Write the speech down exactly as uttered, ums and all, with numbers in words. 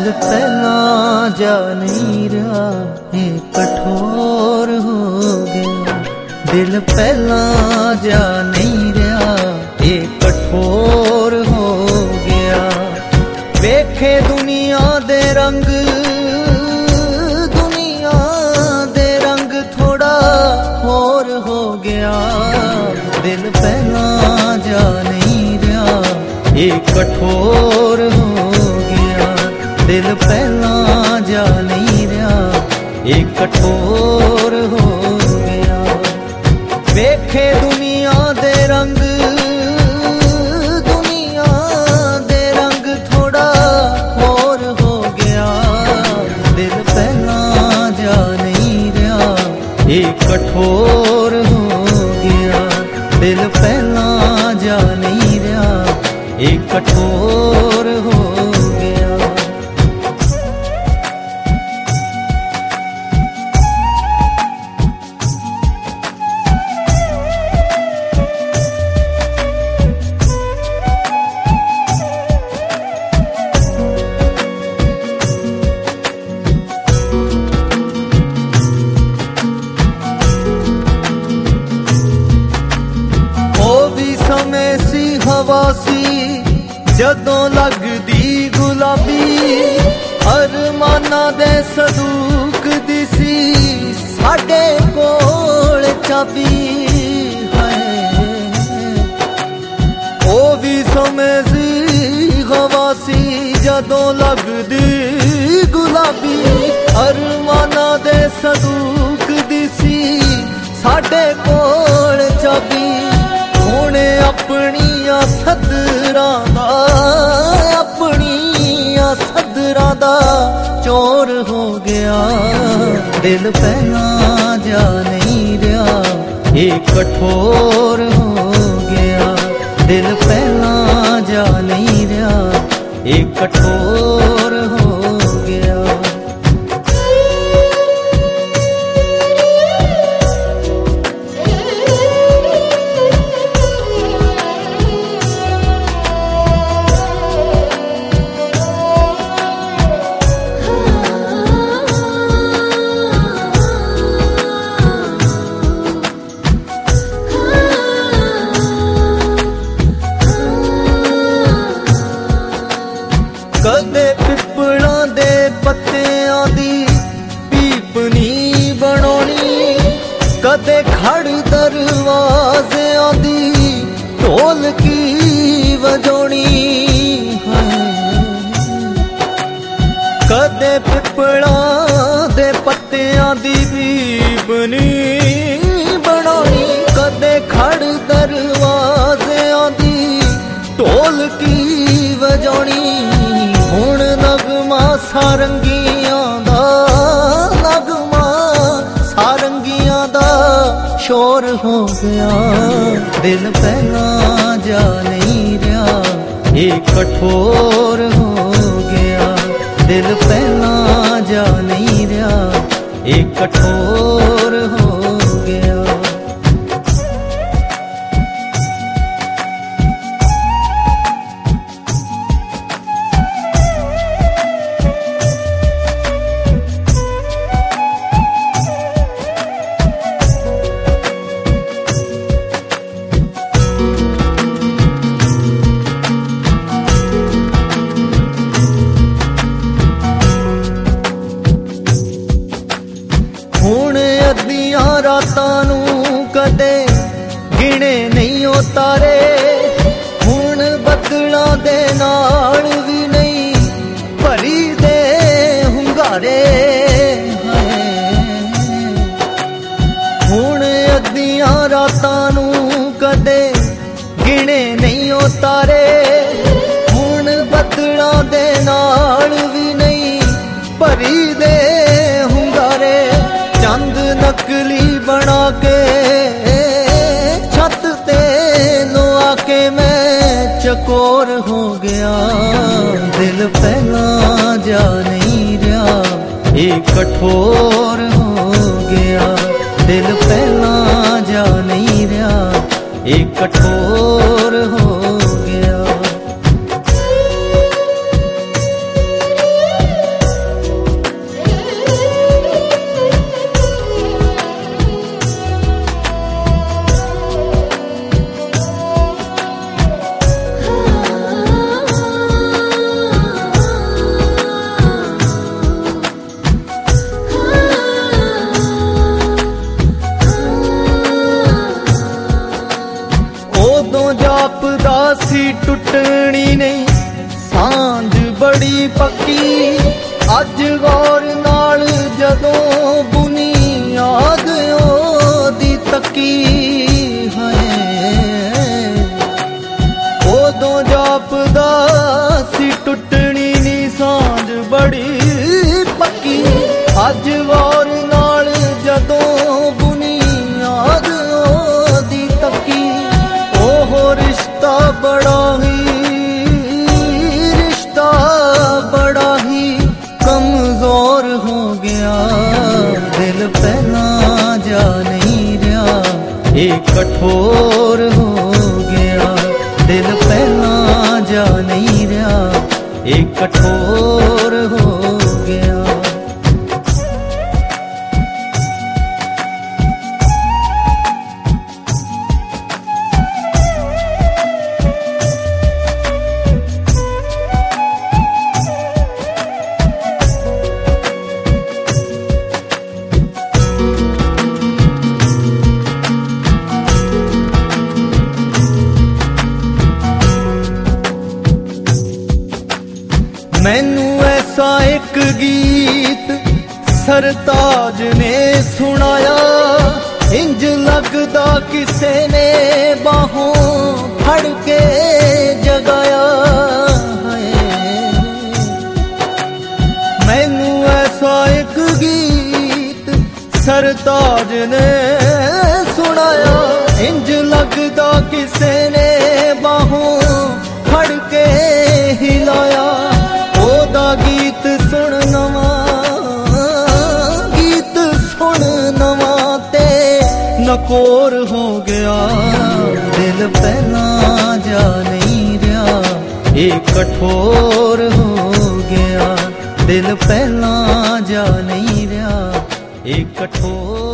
दिल पहला जा नहीं रहा ये कठोर हो गया। दिल पहला जा नहीं रहा ये कठोर हो गया। वेखे दुनिया दे रंग, दुनिया दे रंग थोड़ा होर हो गया। दिल पहला जा नहीं रहा ये कठोर हो गया। दिल पहला जा नहीं रहा ये कठोर हो गया। वेखे दुनिया दे रंग, दुनिया दे रंग थोड़ा होर हो गया। दिल पहला जा नहीं रहा ये कठोर हो गया। दिल पहला जा नहीं रहा ये कठोर हो गया। समय सी हवा सी जदों लगदी गुलाबी, अरमाना दे सदूक दी सी साडे कोल चाबी है। ओ भी समय सी हवा सी जदों लगदी गुलाबी, अरमाना दे सदूक दी सी साडे कोल चाबी। हुणे अपनियां सदरां दा, अपनियां सदरां दा चोर हो गया। दिल पहला जा नहीं रहा ये कठोर हो गया। दिल पहला जा नहीं रहा ये कठोर हो गया। कदे पिपलां दे पत्तियां दी पीपनी बनानी, कदे खड़ दरवाज़ियां दी ढोलकी वजानी। कदे पिपलां दे पत्तियां दी पीपनी बनानी, कदे खड़ दरवाज़ियां दी ढोलकी वजानी। हुण नगमा सारंगियां दा, नगमा सारंगियां दा शोर हो गया। दिल पहला जा नहीं रहा ये कठोर हो गया। दिल पहला जा नहीं रहा ये कठोर हो गया। अद्धियां रातां नूं कदे गिने नहीं ओ तारे, हुण बदलां दे नाल भी नहीं भरी दे हुंगारे। हुण अद्धियां रातां नूं कदे गिने नहीं ओ तारे, हुण बदलां दे नाल भी नहीं भरी दे हुंगारे। चंद नकली बना के छत ते लुआ के मैं चकोर हो गया। दिल पहला जा नहीं रहा ये कठोर हो गया। दिल पहला जा नहीं रहा ये कठोर हो गया। ਬੜੀ ਪੱਕੀ ਅੱਜ ਗੌਰ ਨਾਲ ਜਦੋਂ ਬੁਨਿਆਦ ਉਹਦੀ ਤੱਕੀ ਹੈ ਉਦੋਂ ਜਾਪਦਾ ਸੀ ਟੁੱਟਣੀ ਨੀ ਸਾਂਝ ਬੜੀ ਪੱਕੀ ਅੱਜ ਗੌਰ ਨਾਲ ਜਦੋਂ ਬੁਨਿਆਦ ਉਹਦੀ ਤੱਕੀ ਉਹ ਰਿਸ਼ਤਾ ਬੜਾ ਹੀ बड़ा ही कमजोर हो गया दिल पहला जा नहीं रहा ये कठोर हो गया दिल पहला जा नहीं रहा ये कठोर हो गया मैनू ऐसा एक गीत सरताज ने सुनाया इंज लगदा किसे ने बाहों फड़ के जगाया है मैनू ऐसा एक गीत सरताज ने सुनाया इंज लगदा किसे ने बाहों फड़ के हिलाया गीत सुन नवा गीत सुन नवा ते नकोर हो गया दिल पहला जा नहीं रहा ये कठोर हो गया दिल पहला जा नहीं रहा ये कठोर